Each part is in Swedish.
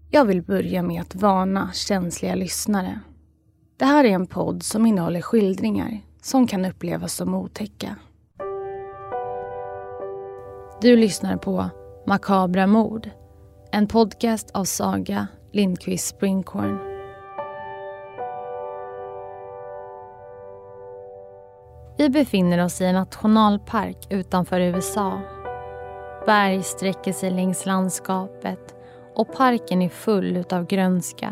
Jag vill börja med att varna känsliga lyssnare. Det här är en podd som innehåller skildringar som kan upplevas som otäcka. Du lyssnar på Makabra mord, en podcast av Saga Lindqvist Springhorn. Vi befinner oss i en nationalpark utanför USA. Berg sträcker sig längs landskapet och parken är full utav grönska.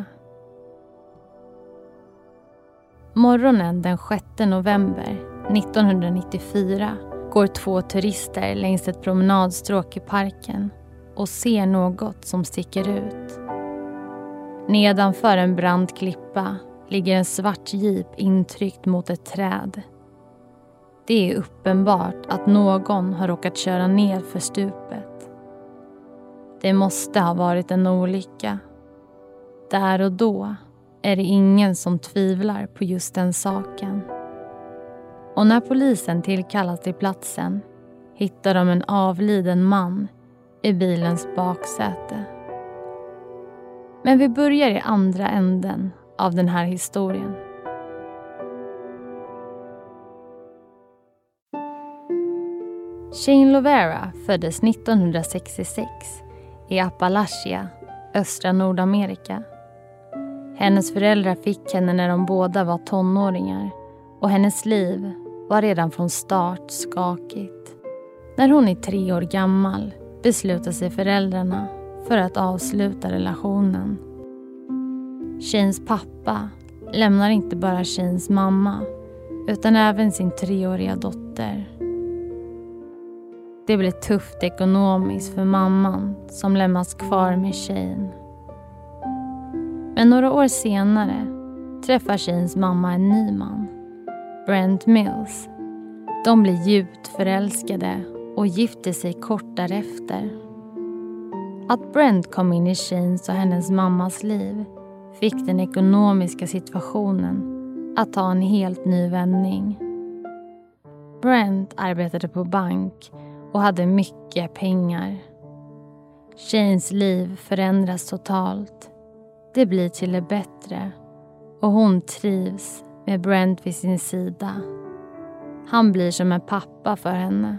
Morgonen den 6 november 1994 går 2 turister längs ett promenadstråk i parken och ser något som sticker ut. Nedanför en brant klippa ligger en svart jeep intryckt mot ett träd. Det är uppenbart att någon har råkat köra ner för stupet. Det måste ha varit en olycka. Där och då är det ingen som tvivlar på just den saken. Och när polisen tillkallas till platsen hittar de en avliden man i bilens baksäte. Men vi börjar i andra änden av den här historien. Shane Lovera föddes 1966 i Appalachia, östra Nordamerika. Hennes föräldrar fick henne när de båda var tonåringar och hennes liv var redan från start skakigt. När hon är 3 år gammal beslutar sig föräldrarna för att avsluta relationen. Shanes pappa lämnar inte bara Shanes mamma utan även sin 3-åriga dotter. Det blir tufft ekonomiskt för mamman som lämnas kvar med Shane. Men några år senare träffar Shanes mamma en ny man, Brent Mills. De blir djupt förälskade och gifter sig kort därefter. Att Brent kom in i Shanes och hennes mammas liv fick den ekonomiska situationen att ta en helt ny vändning. Brent arbetade på bank och hade mycket pengar. Shanes liv förändras totalt. Det blir till det bättre och hon trivs med Brent vid sin sida. Han blir som en pappa för henne.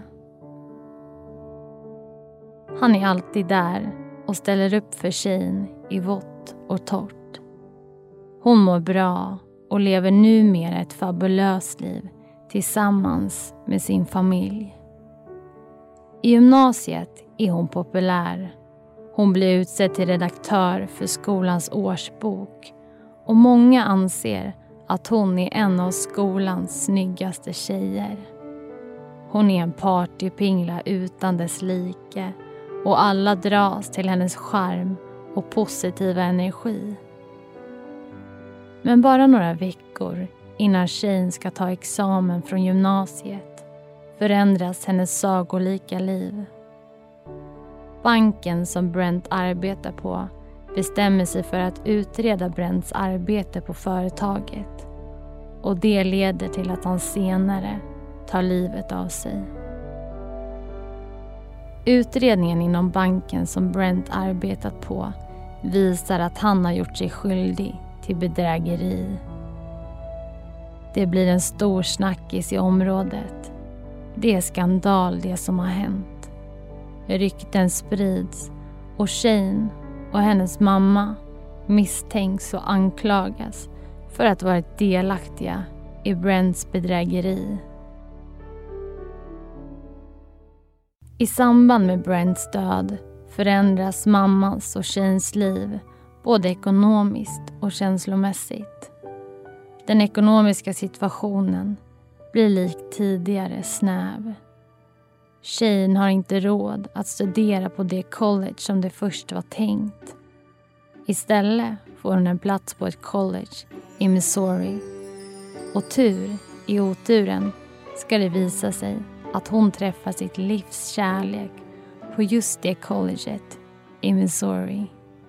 Han är alltid där och ställer upp för Shane i vått och torrt. Hon mår bra och lever numera ett fabulöst liv tillsammans med sin familj. I gymnasiet är hon populär. Hon blir utsedd till redaktör för skolans årsbok och många anser att hon är en av skolans snyggaste tjejer. Hon är en partypingla utan dess like och alla dras till hennes charm och positiva energi. Men bara några veckor innan Shane ska ta examen från gymnasiet förändras hennes sagolika liv. Banken som Brent arbetar på bestämmer sig för att utreda Brents arbete på företaget. Och det leder till att han senare tar livet av sig. Utredningen inom banken som Brent arbetat på visar att han har gjort sig skyldig till bedrägeri. Det blir en stor snackis i området. Det är skandal det som har hänt. Rykten sprids och Shane och hennes mamma misstänks och anklagas för att ha varit delaktiga i Brents bedrägeri. I samband med Brents död förändras mammans och Shanes liv både ekonomiskt och känslomässigt. Den ekonomiska situationen blir likt tidigare snäv. Shane har inte råd att studera på det college som det först var tänkt. Istället får hon en plats på ett college i Missouri. Och tur i oturen ska det visa sig att hon träffar sitt livs kärlek på just det colleget i Missouri.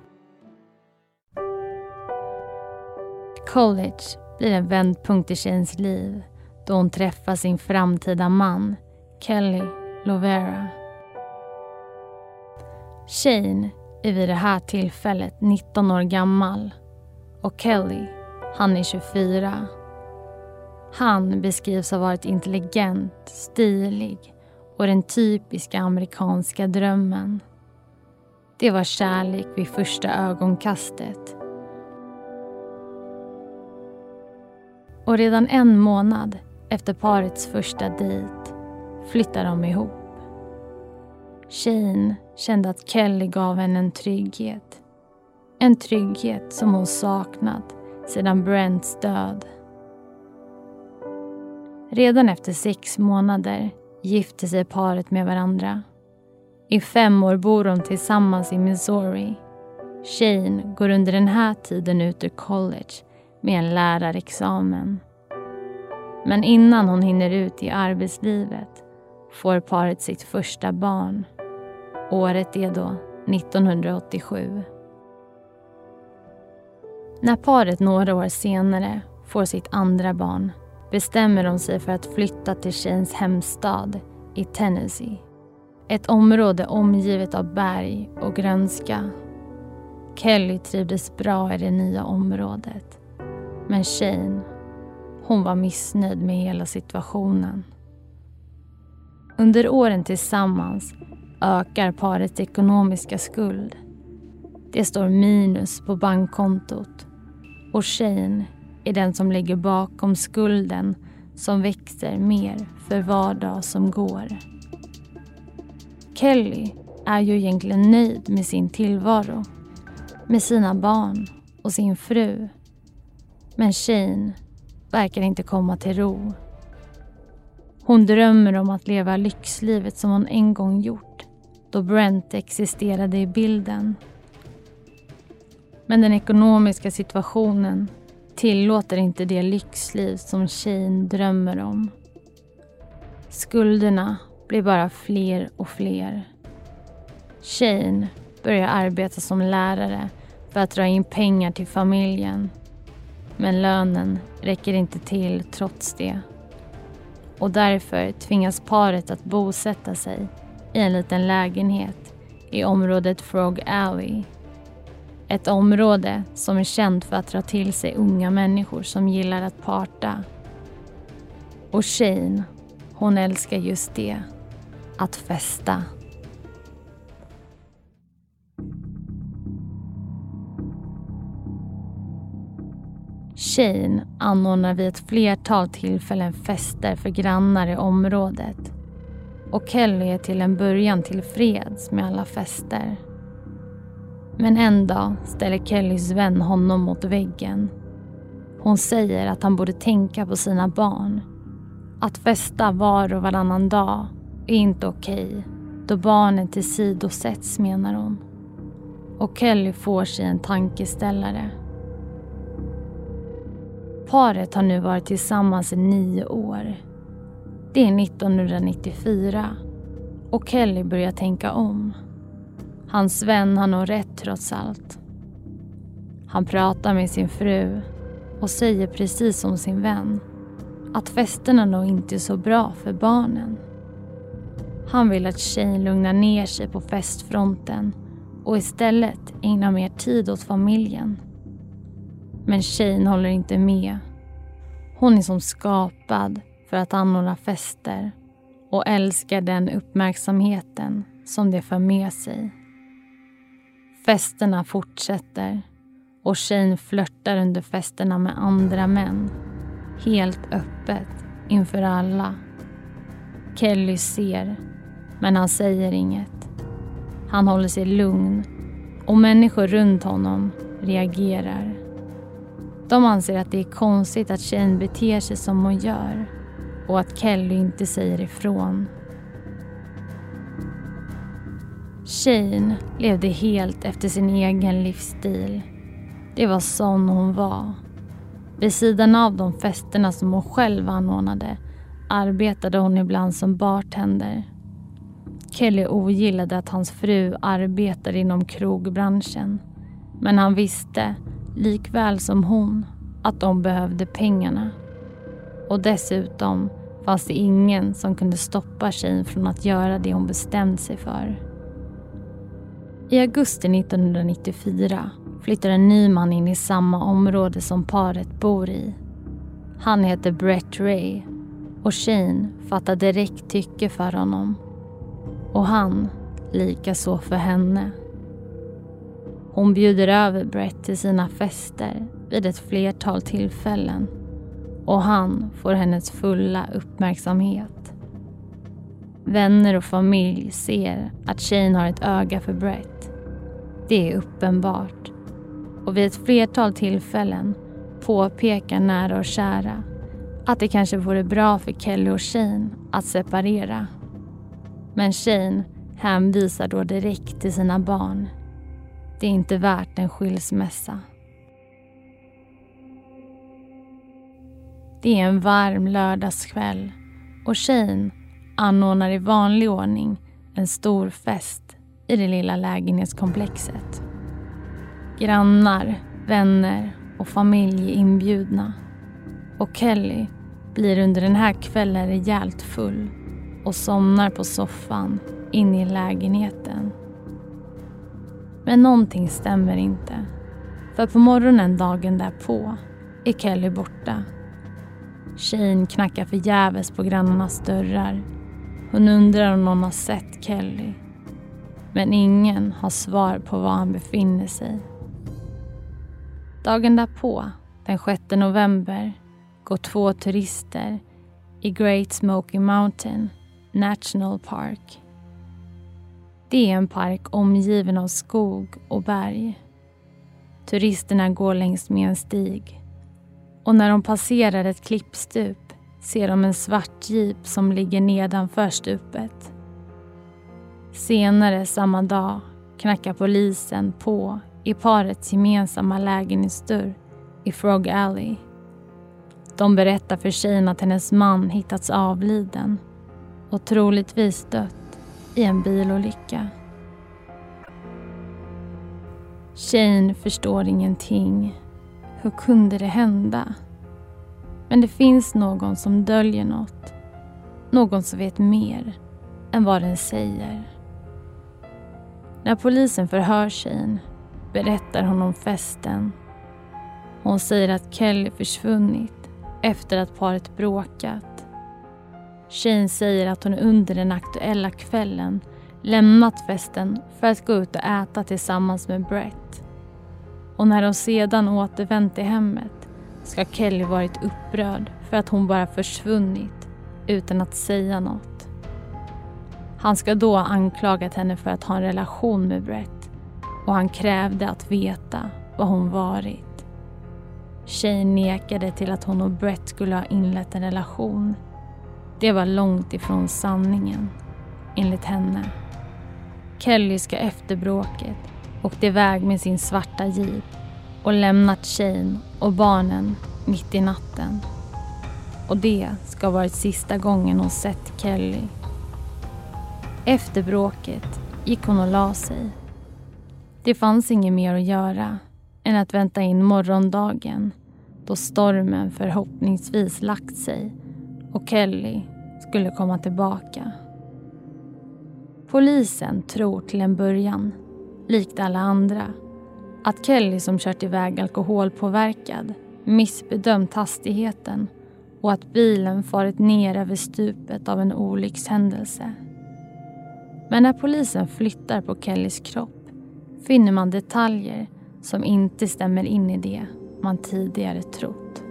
College blir en vändpunkt i Shanes liv då hon träffar sin framtida man, Kelly Lovera. Shane är vid det här tillfället 19 år gammal och Kelly, han är 24. Han beskrivs ha varit intelligent, stilig och den typiska amerikanska drömmen. Det var kärlek vid första ögonkastet. Och redan en månad efter parets första dejt flyttar de ihop. Shane kände att Kelly gav henne en trygghet. En trygghet som hon saknat sedan Brents död. Redan efter 6 månader gifte sig paret med varandra. I 5 år bor de tillsammans i Missouri. Shane går under den här tiden ut ur college med en lärarexamen. Men innan hon hinner ut i arbetslivet får paret sitt första barn. Året är då 1987. När paret några år senare får sitt andra barn bestämmer de sig för att flytta till Shanes hemstad i Tennessee. Ett område omgivet av berg och grönska. Kelly trivdes bra i det nya området. Men Shane, hon var missnöjd med hela situationen. Under åren tillsammans ökar parets ekonomiska skuld. Det står minus på bankkontot och Shane är den som ligger bakom skulden som växer mer för var dag som går. Kelly är ju egentligen nöjd med sin tillvaro, med sina barn och sin fru. Men Shane verkar inte komma till ro. Hon drömmer om att leva lyxlivet som hon en gång gjort, då Brent existerade i bilden. Men den ekonomiska situationen tillåter inte det lyxliv som Shane drömmer om. Skulderna blir bara fler och fler. Shane börjar arbeta som lärare för att dra in pengar till familjen. Men lönen räcker inte till trots det. Och därför tvingas paret att bosätta sig i en liten lägenhet i området Frog Alley. Ett område som är känt för att dra till sig unga människor som gillar att parta. Och Shane, hon älskar just det, att festa. Shane anordnar vid ett flertal tillfällen fester för grannar i området. Och Kelly är till en början tillfreds med alla fester. Men en dag ställer Kellys vän honom mot väggen. Hon säger att han borde tänka på sina barn. Att festa var och varannan dag är inte okej, då barnen tillsidosätts, menar hon. Och Kelly får sig en tankeställare. Paret har nu varit tillsammans i 9 år. Det är 1994 och Kelly börjar tänka om. Hans vän har nog rätt trots allt. Han pratar med sin fru och säger precis som sin vän att festerna nog inte är så bra för barnen. Han vill att Shane lugnar ner sig på festfronten och istället ägnar mer tid åt familjen. Men Shane håller inte med. Hon är som skapad för att anordna fester och älskar den uppmärksamheten som det för med sig. Festerna fortsätter och Shane flörtar under festerna med andra män. Helt öppet inför alla. Kelly ser, men han säger inget. Han håller sig lugn och människor runt honom reagerar. De anser att det är konstigt att Shane beter sig som hon gör och att Kelly inte säger ifrån. Shane levde helt efter sin egen livsstil. Det var sån hon var. Vid sidan av de festerna som hon själv anordnade arbetade hon ibland som bartender. Kelly ogillade att hans fru arbetade inom krogbranschen, men han visste, likväl som hon, att de behövde pengarna. Och dessutom fanns det ingen som kunde stoppa Shane från att göra det hon bestämt sig för. I augusti 1994 flyttar en ny man in i samma område som paret bor i. Han heter Brett Ray och Shane fattar direkt tycke för honom. Och han likaså för henne. Hon bjuder över Brett till sina fester vid ett flertal tillfällen och han får hennes fulla uppmärksamhet. Vänner och familj ser att Shane har ett öga för Brett. Det är uppenbart. Och vid ett flertal tillfällen påpekar nära och kära att det kanske vore bra för Kelly och Shane att separera. Men Shane hänvisar då direkt till sina barn. Det är inte värt en skilsmässa. Det är en varm lördagskväll och Shane anordnar i vanlig ordning en stor fest i det lilla lägenhetskomplexet. Grannar, vänner och familj är inbjudna. Och Kelly blir under den här kvällen rejält full och somnar på soffan inne i lägenheten. Men någonting stämmer inte. För på morgonen dagen därpå är Kelly borta. Shane knackar förgäves på grannarnas dörrar. Hon undrar om någon har sett Kelly. Men ingen har svar på var han befinner sig. Dagen därpå, den 6 november, går 2 turister i Great Smoky Mountain National Park. Det är en park omgiven av skog och berg. Turisterna går längs med en stig. Och när de passerar ett klippstup ser de en svart jeep som ligger nedanför stupet. Senare samma dag knackar polisen på i parets gemensamma lägenhetsdörr i Frog Alley. De berättar för Shane att hennes man hittats avliden och troligtvis dött i en bilolycka. Shane förstår ingenting. Hur kunde det hända? Men det finns någon som döljer något. Någon som vet mer än vad den säger. När polisen förhör Shane berättar hon om festen. Hon säger att Kelly försvunnit efter att paret bråkat. Shane säger att hon under den aktuella kvällen lämnat festen för att gå ut och äta tillsammans med Brett. Och när de sedan återvänt till hemmet ska Kelly varit upprörd för att hon bara försvunnit utan att säga något. Han ska då ha anklagat henne för att ha en relation med Brett och han krävde att veta vad hon varit. Shane nekade till att hon och Brett skulle ha inlett en relation. Det var långt ifrån sanningen, enligt henne. Kelly ska efter bråket åkt iväg med sin svarta jeep och lämnat Shane och barnen mitt i natten. Och det ska ha varit sista gången hon sett Kelly. Efter bråket gick hon och la sig. Det fanns inget mer att göra än att vänta in morgondagen då stormen förhoppningsvis lagt sig och Kelly skulle komma tillbaka. Polisen tror till en början, likt alla andra, att Kelly som kört iväg alkoholpåverkad missbedömt hastigheten och att bilen farit ner över stupet av en olyckshändelse. Men när polisen flyttar på Kellys kropp finner man detaljer som inte stämmer in i det man tidigare trott.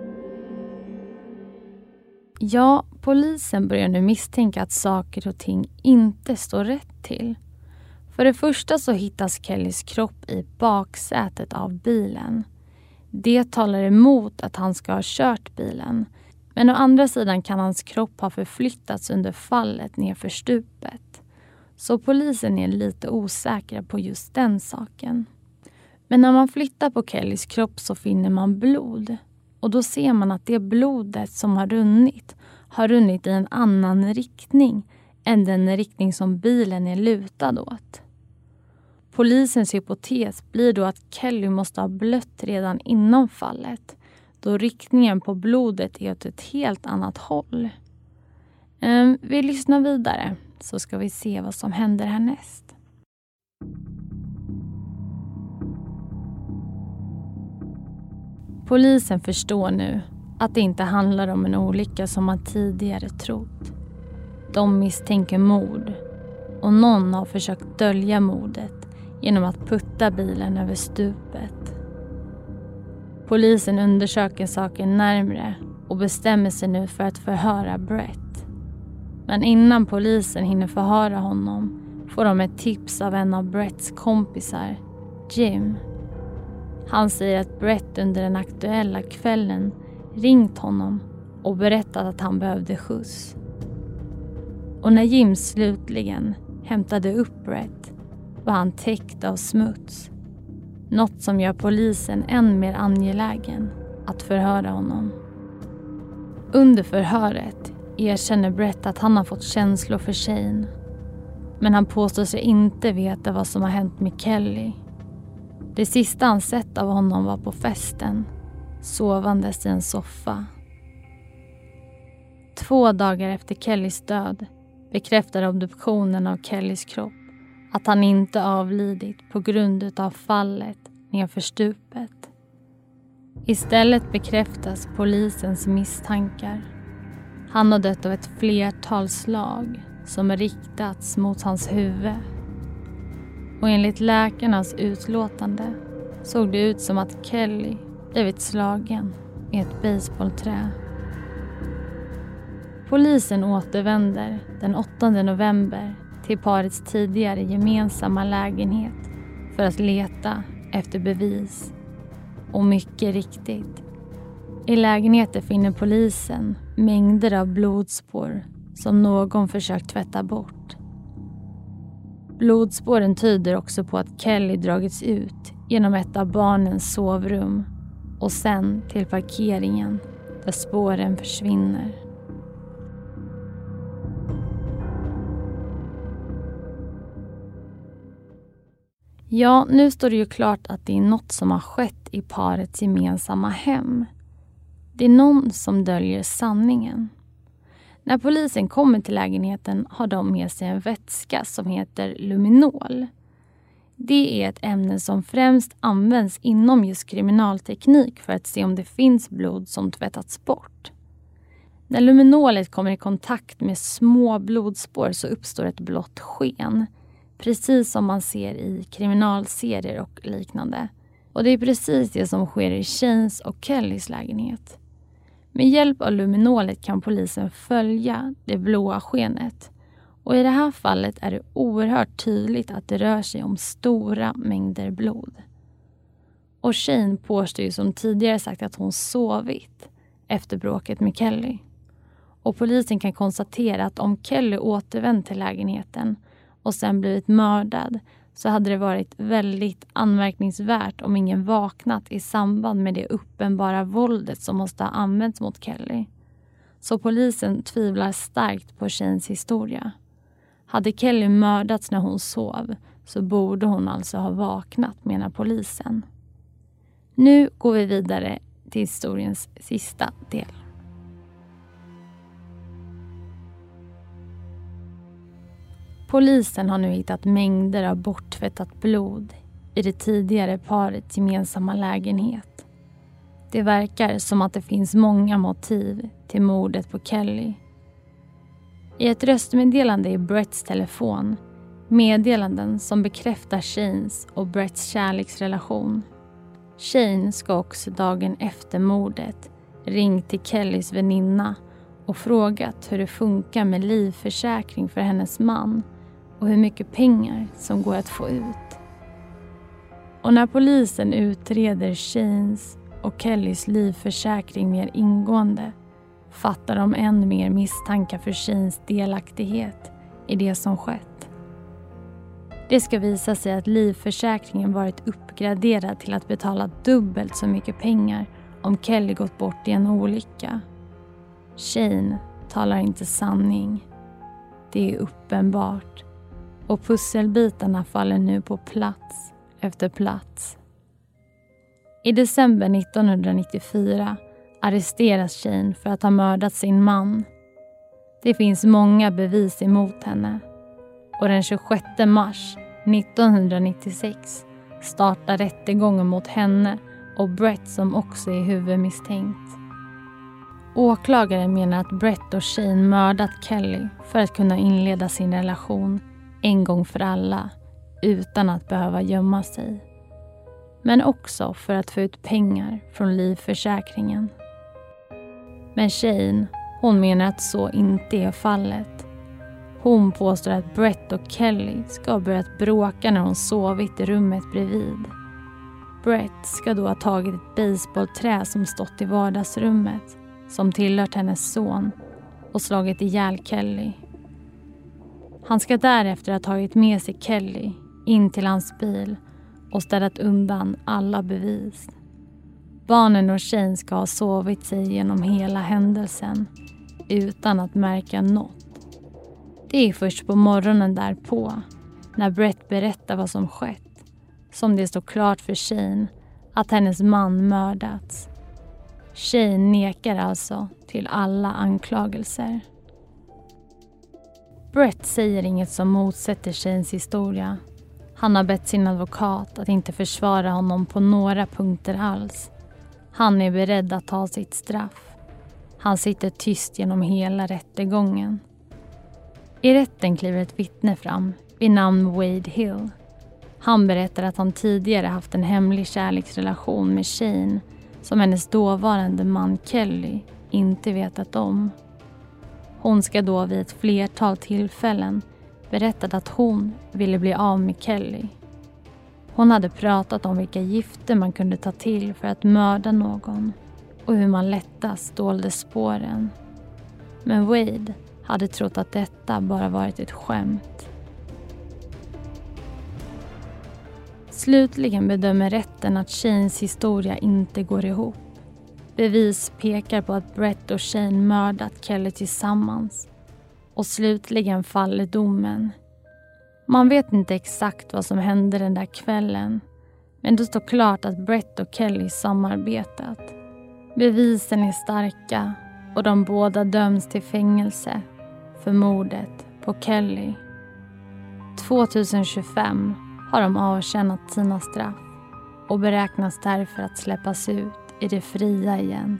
Ja, polisen börjar nu misstänka att saker och ting inte står rätt till. För det första så hittas Kellys kropp i baksätet av bilen. Det talar emot att han ska ha kört bilen. Men å andra sidan kan hans kropp ha förflyttats under fallet nerför stupet. Så polisen är lite osäkra på just den saken. Men när man flyttar på Kellys kropp så finner man blod. Och då ser man att det blodet som har runnit i en annan riktning än den riktning som bilen är lutad åt. Polisens hypotes blir då att Kelly måste ha blött redan innan fallet, då riktningen på blodet är åt ett helt annat håll. Vi lyssnar vidare så ska vi se vad som händer härnäst. Polisen förstår nu att det inte handlar om en olycka som man tidigare trott. De misstänker mord och någon har försökt dölja mordet genom att putta bilen över stupet. Polisen undersöker saken närmare och bestämmer sig nu för att förhöra Brett. Men innan polisen hinner förhöra honom får de ett tips av en av Bretts kompisar, Jim. Han säger att Brett under den aktuella kvällen ringt honom och berättat att han behövde skjuts. Och när Jim slutligen hämtade upp Brett var han täckt av smuts. Något som gör polisen än mer angelägen att förhöra honom. Under förhöret erkänner Brett att han har fått känslor för Shane. Men han påstår sig inte veta vad som har hänt med Kelly. Det sista han sett av honom var på festen, sovandes i en soffa. 2 dagar efter Kellys död bekräftar obduktionen av Kellys kropp att han inte avlidit på grund av fallet nedför stupet. Istället bekräftas polisens misstankar. Han har dött av ett flertal slag som riktats mot hans huvud. Och enligt läkarnas utlåtande såg det ut som att Kelly blivit slagen med ett baseballträ. Polisen återvänder den 8 november till parets tidigare gemensamma lägenhet för att leta efter bevis. Och mycket riktigt, i lägenheten finner polisen mängder av blodspår som någon försökt tvätta bort. Blodspåren tyder också på att Kelly dragits ut genom ett av barnens sovrum och sen till parkeringen där spåren försvinner. Ja, nu står det ju klart att det är något som har skett i parets gemensamma hem. Det är någon som döljer sanningen. När polisen kommer till lägenheten har de med sig en vätska som heter luminol. Det är ett ämne som främst används inom just kriminalteknik för att se om det finns blod som tvättats bort. När luminolet kommer i kontakt med små blodspår så uppstår ett blått sken. Precis som man ser i kriminalserier och liknande. Och det är precis det som sker i Shanes och Kellys lägenhet. Med hjälp av luminolet kan polisen följa det blåa skenet. Och i det här fallet är det oerhört tydligt att det rör sig om stora mängder blod. Och Shane påstår ju som tidigare sagt att hon sovit efter bråket med Kelly. Och polisen kan konstatera att om Kelly återvänt till lägenheten och sen blivit mördad så hade det varit väldigt anmärkningsvärt om ingen vaknat i samband med det uppenbara våldet som måste ha använts mot Kelly. Så polisen tvivlar starkt på Shanes historia. Hade Kelly mördats när hon sov så borde hon alltså ha vaknat, menar polisen. Nu går vi vidare till historiens sista del. Polisen har nu hittat mängder av borttvättat blod i det tidigare parets gemensamma lägenhet. Det verkar som att det finns många motiv till mordet på Kelly. I ett röstmeddelande i Bretts telefon, meddelanden som bekräftar Shanes och Bretts kärleksrelation. Shane ska också dagen efter mordet ringt till Kellys väninna och frågat hur det funkar med livförsäkring för hennes man och hur mycket pengar som går att få ut. Och när polisen utreder Shanes och Kellys livförsäkring mer ingående fattar de än mer misstankar för Shanes delaktighet i det som skett. Det ska visa sig att livförsäkringen varit uppgraderad till att betala dubbelt så mycket pengar om Kelly gått bort i en olycka. Shane talar inte sanning. Det är uppenbart. Och pusselbitarna faller nu på plats efter plats. I december 1994 arresteras Shane för att ha mördat sin man. Det finns många bevis emot henne. Och den 26 mars 1996 startar rättegången mot henne och Brett som också är huvudmisstänkt. Åklagaren menar att Brett och Shane mördat Kelly för att kunna inleda sin relation en gång för alla utan att behöva gömma sig. Men också för att få ut pengar från livförsäkringen. Men Shane, hon menar att så inte är fallet. Hon påstår att Brett och Kelly ska ha börjat bråka när hon sovit i rummet bredvid. Brett ska då ha tagit ett baseballträ som stått i vardagsrummet, som tillhört hennes son, och slagit ihjäl Kelly. Han ska därefter ha tagit med sig Kelly in till hans bil och städat undan alla bevis. Barnen och Shane ska ha sovit sig genom hela händelsen utan att märka något. Det är först på morgonen därpå, när Brett berättar vad som skett, som det står klart för Shane att hennes man mördats. Shane nekar alltså till alla anklagelser. Brett säger inget som motsätter Shanes historia. Han har bett sin advokat att inte försvara honom på några punkter alls. Han är beredd att ta sitt straff. Han sitter tyst genom hela rättegången. I rätten kliver ett vittne fram vid namn Wade Hill. Han berättar att han tidigare haft en hemlig kärleksrelation med Shane som hennes dåvarande man Kelly inte vetat om. Hon ska då vid ett flertal tillfällen berättat att hon ville bli av med Kelly. Hon hade pratat om vilka gifter man kunde ta till för att mörda någon och hur man lättast dolde spåren. Men Wade hade trott att detta bara varit ett skämt. Slutligen bedömer rätten att Shanes historia inte går ihop. Bevis pekar på att Brett och Shane mördat Kelly tillsammans. Och slutligen faller domen. Man vet inte exakt vad som hände den där kvällen. Men det står klart att Brett och Kelly samarbetat. Bevisen är starka och de båda döms till fängelse för mordet på Kelly. 2025 har de avtjänat sina straff och beräknas därför att släppas ut i det fria igen.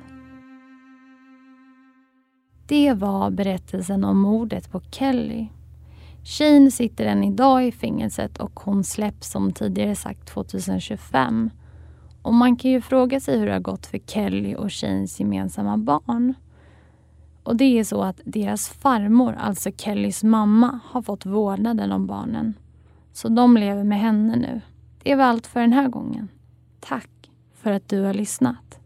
Det var berättelsen om mordet på Kelly. Shane sitter än idag i fängelset och hon släpps som tidigare sagt 2025. Och man kan ju fråga sig hur det har gått för Kelly och Shanes gemensamma barn. Och det är så att deras farmor, alltså Kellys mamma, har fått vårdnaden om barnen. Så de lever med henne nu. Det var allt för den här gången. Tack för att du har lyssnat.